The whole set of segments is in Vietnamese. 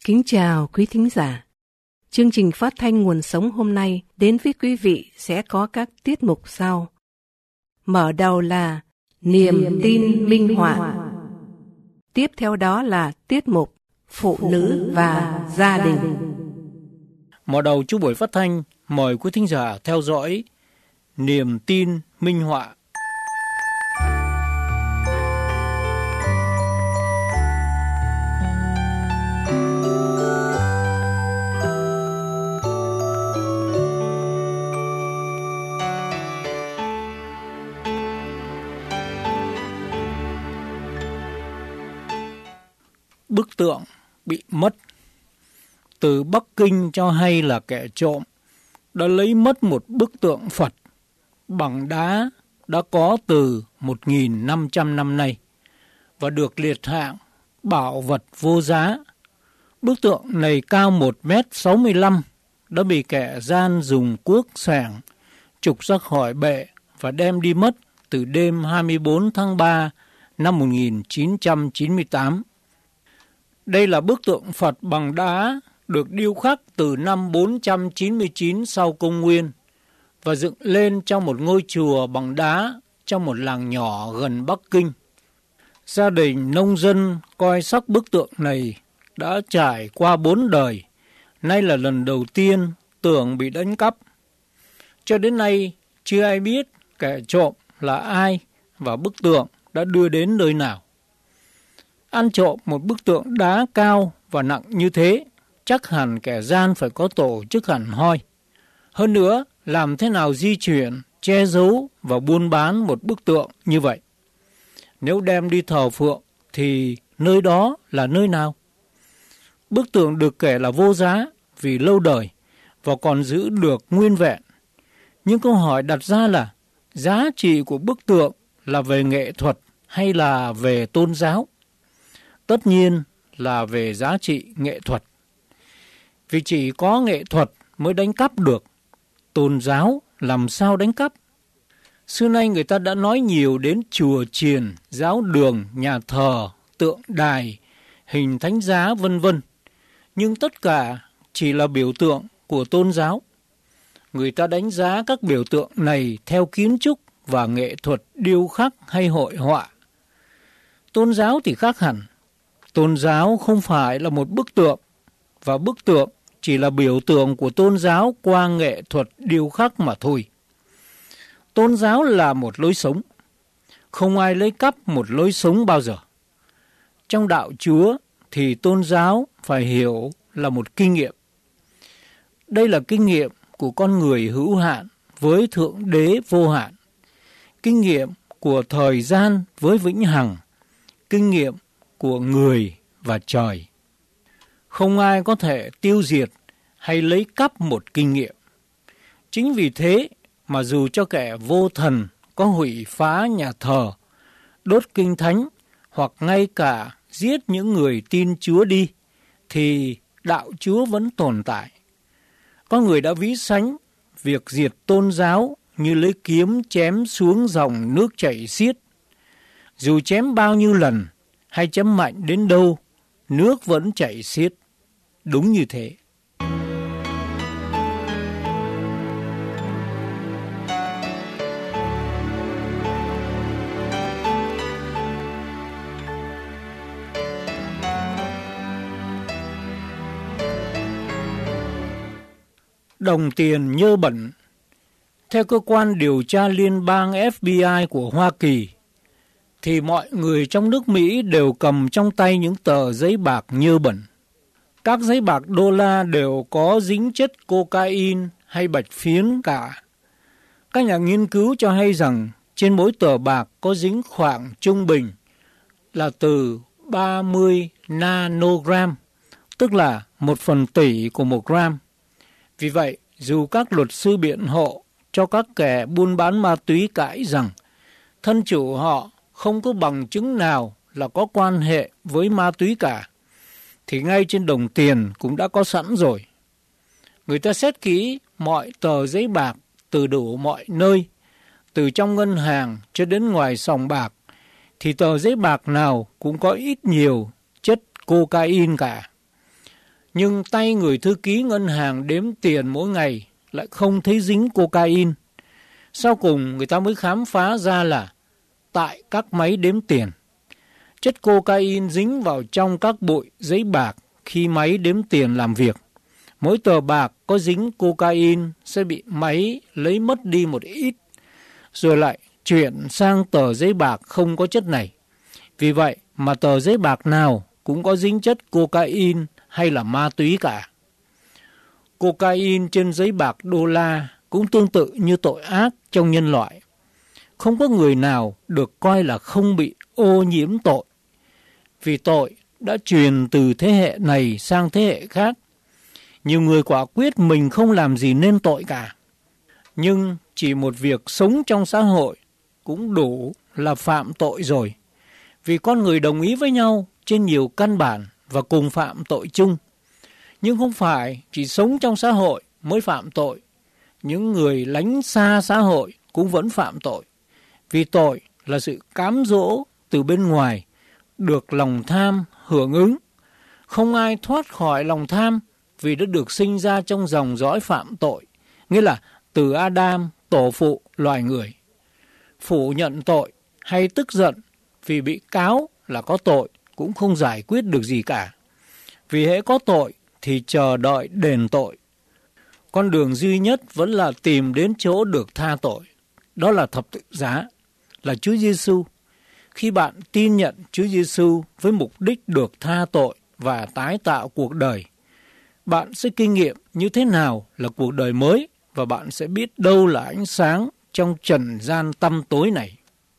Kính chào quý thính giả. Chương trình phát thanh Nguồn Sống hôm nay đến với quý vị sẽ có các tiết mục sau. Mở đầu là Niềm tin minh họa. Tiếp theo đó là tiết mục Phụ nữ và gia đình. Mở đầu cho buổi phát thanh, mời quý thính giả theo dõi Niềm tin minh họa. Bức tượng bị mất. Từ Bắc Kinh cho hay là kẻ trộm đã lấy mất một bức tượng Phật bằng đá đã có từ 1.500 năm nay và được liệt hạng bảo vật vô giá. Bức tượng này cao 1,65 m, đã bị kẻ gian dùng cuốc xẻng trục ra khỏi bệ và đem đi mất từ đêm 24 tháng 3 năm 1998. Đây là bức tượng Phật bằng đá được điêu khắc từ năm 499 sau công nguyên và dựng lên trong một ngôi chùa bằng đá trong một làng nhỏ gần Bắc Kinh. Gia đình nông dân coi sóc bức tượng này đã trải qua 4 đời, nay là lần đầu tiên tượng bị đánh cắp. Cho đến nay chưa ai biết kẻ trộm là ai và bức tượng đã đưa đến nơi nào. Ăn trộm một bức tượng đá cao và nặng như thế, chắc hẳn kẻ gian phải có tổ chức hẳn hoi. Hơn nữa, làm thế nào di chuyển, che giấu và buôn bán một bức tượng như vậy? Nếu đem đi thờ phượng thì nơi đó là nơi nào? Bức tượng được kể là vô giá vì lâu đời và còn giữ được nguyên vẹn. Nhưng câu hỏi đặt ra là giá trị của bức tượng là về nghệ thuật hay là về tôn giáo? Tất nhiên là về giá trị nghệ thuật. Vì chỉ có nghệ thuật mới đánh cắp được. Tôn giáo làm sao đánh cắp? Xưa nay người ta đã nói nhiều đến chùa chiền, giáo đường, nhà thờ, tượng đài, hình thánh giá vân vân. Nhưng tất cả chỉ là biểu tượng của tôn giáo. Người ta đánh giá các biểu tượng này theo kiến trúc và nghệ thuật điêu khắc hay hội họa. Tôn giáo thì khác hẳn. Tôn giáo không phải là một bức tượng, và bức tượng chỉ là biểu tượng của tôn giáo qua nghệ thuật điêu khắc mà thôi. Tôn giáo là một lối sống. Không ai lấy cắp một lối sống bao giờ. Trong đạo Chúa thì tôn giáo phải hiểu là một kinh nghiệm. Đây là kinh nghiệm của con người hữu hạn với Thượng Đế vô hạn. Kinh nghiệm của thời gian với vĩnh hằng. Kinh nghiệm của người và trời. Không ai có thể tiêu diệt hay lấy cắp một kinh nghiệm. Chính vì thế mà dù cho kẻ vô thần có hủy phá nhà thờ, đốt kinh thánh hoặc ngay cả giết những người tin Chúa đi, thì đạo Chúa vẫn tồn tại. Có người đã ví sánh việc diệt tôn giáo như lấy kiếm chém xuống dòng nước chảy xiết. Dù chém bao nhiêu lần hay chém mạnh đến đâu, nước vẫn chảy xiết. Đúng như thế. Đồng tiền nhơ bẩn. Theo cơ quan điều tra liên bang FBI của Hoa Kỳ, thì mọi người trong nước Mỹ đều cầm trong tay những tờ giấy bạc nhơ bẩn. Các giấy bạc đô la đều có dính chất cocaine hay bạch phiến cả. Các nhà nghiên cứu cho hay rằng trên mỗi tờ bạc có dính khoảng trung bình là từ 30 nanogram, tức là 1/1000 của 1 gram. Vì vậy, dù các luật sư biện hộ cho các kẻ buôn bán ma túy cãi rằng thân chủ họ không có bằng chứng nào là có quan hệ với ma túy cả, thì ngay trên đồng tiền cũng đã có sẵn rồi. Người ta xét kỹ mọi tờ giấy bạc từ đủ mọi nơi, từ trong ngân hàng cho đến ngoài sòng bạc, thì tờ giấy bạc nào cũng có ít nhiều chất cocaine cả. Nhưng tay người thư ký ngân hàng đếm tiền mỗi ngày lại không thấy dính cocaine. Sau cùng người ta mới khám phá ra là tại các máy đếm tiền. Chất cocaine dính vào trong các bụi giấy bạc khi máy đếm tiền làm việc. Mỗi tờ bạc có dính cocaine sẽ bị máy lấy mất đi một ít, rồi lại chuyển sang tờ giấy bạc không có chất này. Vì vậy mà tờ giấy bạc nào cũng có dính chất cocaine hay là ma túy cả. Cocaine trên giấy bạc đô la cũng tương tự như tội ác trong nhân loại. Không có người nào được coi là không bị ô nhiễm tội, vì tội đã truyền từ thế hệ này sang thế hệ khác. Nhiều người quả quyết mình không làm gì nên tội cả. Nhưng chỉ một việc sống trong xã hội cũng đủ là phạm tội rồi. Vì con người đồng ý với nhau trên nhiều căn bản và cùng phạm tội chung. Nhưng không phải chỉ sống trong xã hội mới phạm tội. Những người lánh xa xã hội cũng vẫn phạm tội. Vì tội là sự cám dỗ từ bên ngoài, được lòng tham hưởng ứng. Không ai thoát khỏi lòng tham vì đã được sinh ra trong dòng dõi phạm tội, nghĩa là từ Adam, tổ phụ loài người. Phủ nhận tội hay tức giận vì bị cáo là có tội cũng không giải quyết được gì cả. Vì hễ có tội thì chờ đợi đền tội. Con đường duy nhất vẫn là tìm đến chỗ được tha tội. Đó là thập tự giá, là Chúa Giêsu. Khi bạn tin nhận Chúa Giêsu với mục đích được tha tội và tái tạo cuộc đời, bạn sẽ kinh nghiệm như thế nào là cuộc đời mới và bạn sẽ biết đâu là ánh sáng trong trần gian tăm tối này.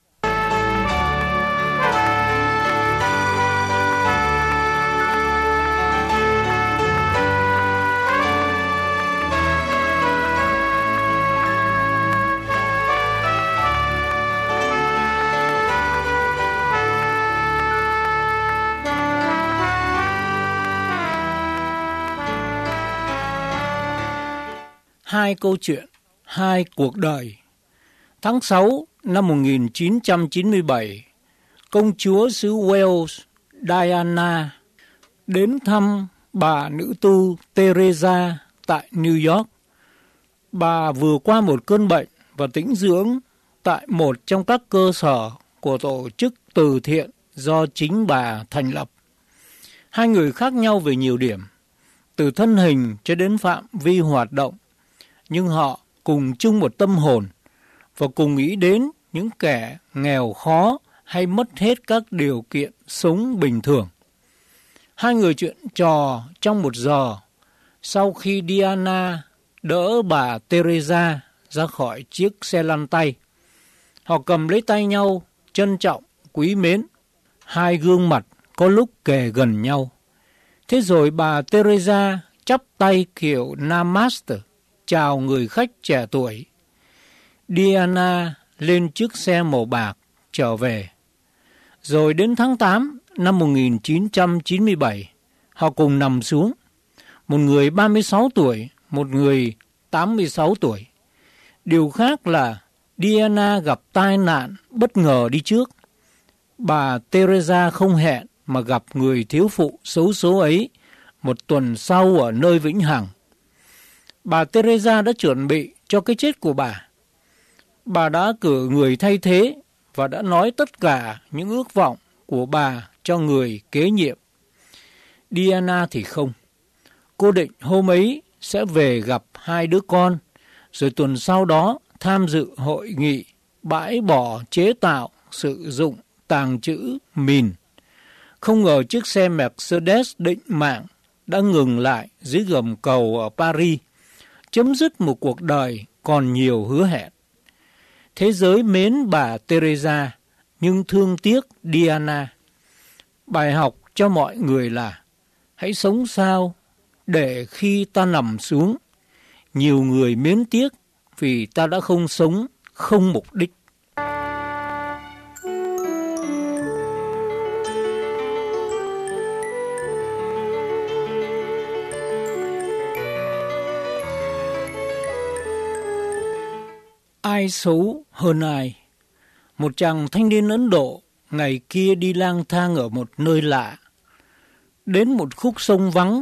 Hai câu chuyện, hai cuộc đời. Tháng 6 năm 1997, công chúa xứ Wales Diana đến thăm bà nữ tu Teresa tại New York. Bà vừa qua một cơn bệnh và tĩnh dưỡng tại một trong các cơ sở của tổ chức từ thiện do chính bà thành lập. Hai người khác nhau về nhiều điểm, từ thân hình cho đến phạm vi hoạt động. Nhưng họ cùng chung một tâm hồn và cùng nghĩ đến những kẻ nghèo khó hay mất hết các điều kiện sống bình thường. Hai người chuyện trò trong một giờ sau khi Diana đỡ bà Teresa ra khỏi chiếc xe lăn tay. Họ cầm lấy tay nhau, trân trọng, quý mến. Hai gương mặt có lúc kề gần nhau. Thế rồi bà Teresa chắp tay kiểu Namaste, chào người khách trẻ tuổi. Diana lên chiếc xe màu bạc trở về. Rồi đến tháng 8 năm 1997, họ cùng nằm xuống. Một người 36 tuổi, một người 86 tuổi. Điều khác là Diana gặp tai nạn bất ngờ đi trước. Bà Teresa không hẹn mà gặp người thiếu phụ xấu số ấy một tuần sau ở nơi vĩnh hằng. Bà Teresa đã chuẩn bị cho cái chết của bà. Bà đã cử người thay thế và đã nói tất cả những ước vọng của bà cho người kế nhiệm. Diana thì không. Cô định hôm ấy sẽ về gặp hai đứa con, rồi tuần sau đó tham dự hội nghị bãi bỏ chế tạo, sử dụng, tàng trữ mìn. Không ngờ chiếc xe Mercedes định mạng đã ngừng lại dưới gầm cầu ở Paris, chấm dứt một cuộc đời còn nhiều hứa hẹn. Thế giới mến bà Teresa nhưng thương tiếc Diana. Bài học cho mọi người là hãy sống sao để khi ta nằm xuống, nhiều người mến tiếc vì ta đã không sống không mục đích. Ai xấu hơn ai? Một chàng thanh niên Ấn Độ ngày kia đi lang thang ở một nơi lạ. Đến một khúc sông vắng,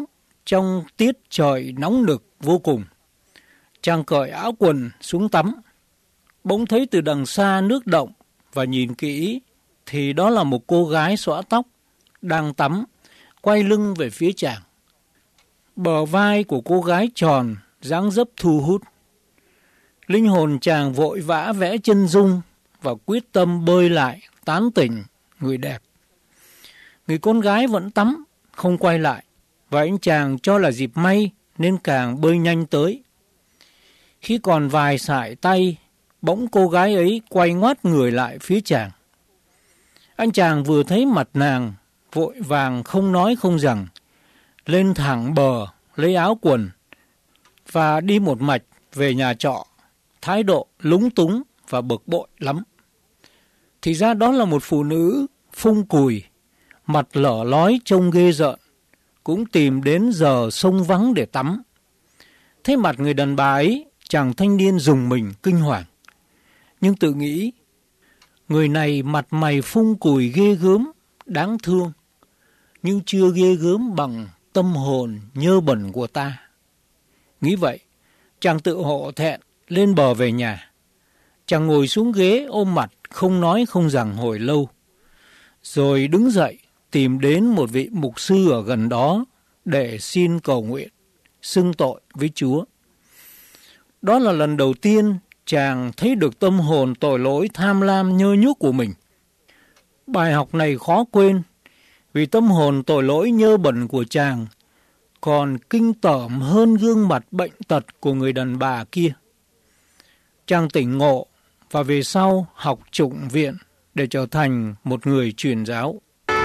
trong tiết trời nóng nực vô cùng. Chàng cởi áo quần xuống tắm, bỗng thấy từ đằng xa nước động và nhìn kỹ thì đó là một cô gái xõa tóc đang tắm, quay lưng về phía chàng. Bờ vai của cô gái tròn, dáng dấp thu hút. Linh hồn chàng vội vã vẽ chân dung và quyết tâm bơi lại tán tỉnh người đẹp. Người con gái vẫn tắm, không quay lại, và anh chàng cho là dịp may nên càng bơi nhanh tới. Khi còn vài sải tay, bỗng cô gái ấy quay ngoắt người lại phía chàng. Anh chàng vừa thấy mặt nàng, vội vàng không nói không rằng, lên thẳng bờ, lấy áo quần và đi một mạch về nhà trọ, thái độ lúng túng và bực bội lắm. Thì ra đó là một phụ nữ phung cùi, mặt lở lói trông ghê rợn, cũng tìm đến giờ sông vắng để tắm. Thấy mặt người đàn bà ấy, chàng thanh niên rùng mình kinh hoàng, nhưng tự nghĩ, người này mặt mày phung cùi ghê gớm, đáng thương, nhưng chưa ghê gớm bằng tâm hồn nhơ bẩn của ta. Nghĩ vậy, chàng tự hộ thẹn lên bờ về nhà. Chàng ngồi xuống ghế ôm mặt, không nói không rằng hồi lâu, rồi đứng dậy tìm đến một vị mục sư ở gần đó để xin cầu nguyện, xưng tội với Chúa. Đó là lần đầu tiên chàng thấy được tâm hồn tội lỗi tham lam nhơ nhuốc của mình. Bài học này khó quên, vì tâm hồn tội lỗi nhơ bẩn của chàng còn kinh tởm hơn gương mặt bệnh tật của người đàn bà kia. Chàng tỉnh ngộ và về sau học chủng viện để trở thành một người truyền giáo.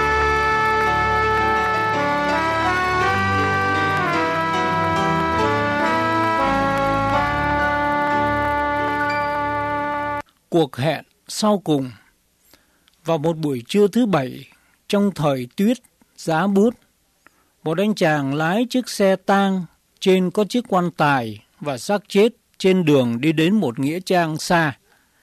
Cuộc hẹn sau cùng. Vào một buổi trưa thứ Bảy, trong thời tuyết giá buốt, một anh chàng lái chiếc xe tang, trên có chiếc quan tài và xác chết trên đường đi đến một nghĩa trang xa.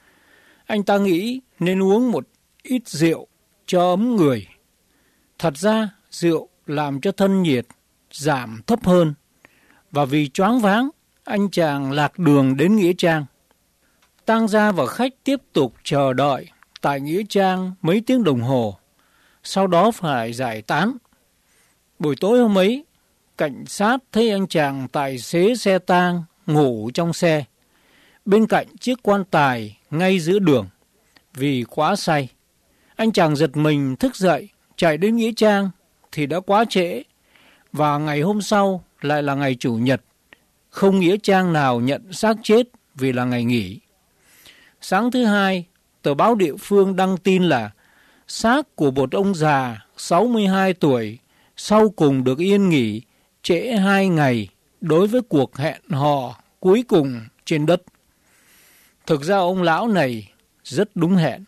Anh ta nghĩ nên uống một ít rượu cho ấm người. Thật ra rượu làm cho thân nhiệt giảm thấp hơn, và vì choáng váng, anh chàng lạc đường đến nghĩa trang. Tang gia và khách tiếp tục chờ đợi tại nghĩa trang mấy tiếng đồng hồ, sau đó phải giải tán. Buổi tối hôm ấy, cảnh sát thấy anh chàng tài xế xe tang ngủ trong xe, bên cạnh chiếc quan tài ngay giữa đường, vì quá say. Anh chàng giật mình thức dậy, chạy đến nghĩa trang thì đã quá trễ, và ngày hôm sau lại là ngày Chủ nhật, không nghĩa trang nào nhận xác chết vì là ngày nghỉ. Sáng thứ Hai, tờ báo địa phương đăng tin là xác của một ông già 62 tuổi sau cùng được yên nghỉ trễ 2 ngày đối với cuộc hẹn hò cuối cùng trên đất. Thực ra ông lão này rất đúng hẹn,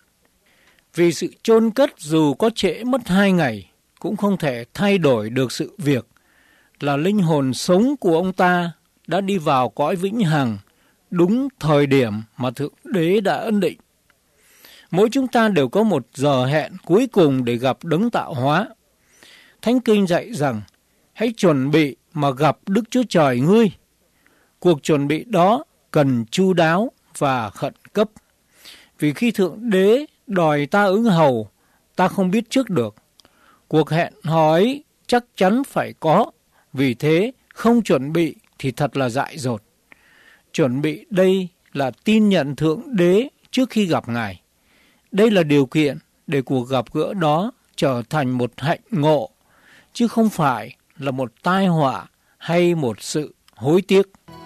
vì sự chôn cất dù có trễ mất 2 ngày cũng không thể thay đổi được sự việc là linh hồn sống của ông ta đã đi vào cõi vĩnh hằng đúng thời điểm mà Thượng Đế đã ân định. Mỗi chúng ta đều có một giờ hẹn cuối cùng để gặp Đấng tạo hóa. Thánh Kinh dạy rằng, hãy chuẩn bị mà gặp Đức Chúa Trời ngươi. Cuộc chuẩn bị đó cần chu đáo và khẩn cấp. Vì khi Thượng Đế đòi ta ứng hầu, ta không biết trước được. Cuộc hẹn hò ấy chắc chắn phải có, vì thế không chuẩn bị thì thật là dại dột. Chuẩn bị đây là tin nhận Thượng Đế trước khi gặp Ngài. Đây là điều kiện để cuộc gặp gỡ đó trở thành một hạnh ngộ, chứ không phải là một tai họa hay một sự hối tiếc.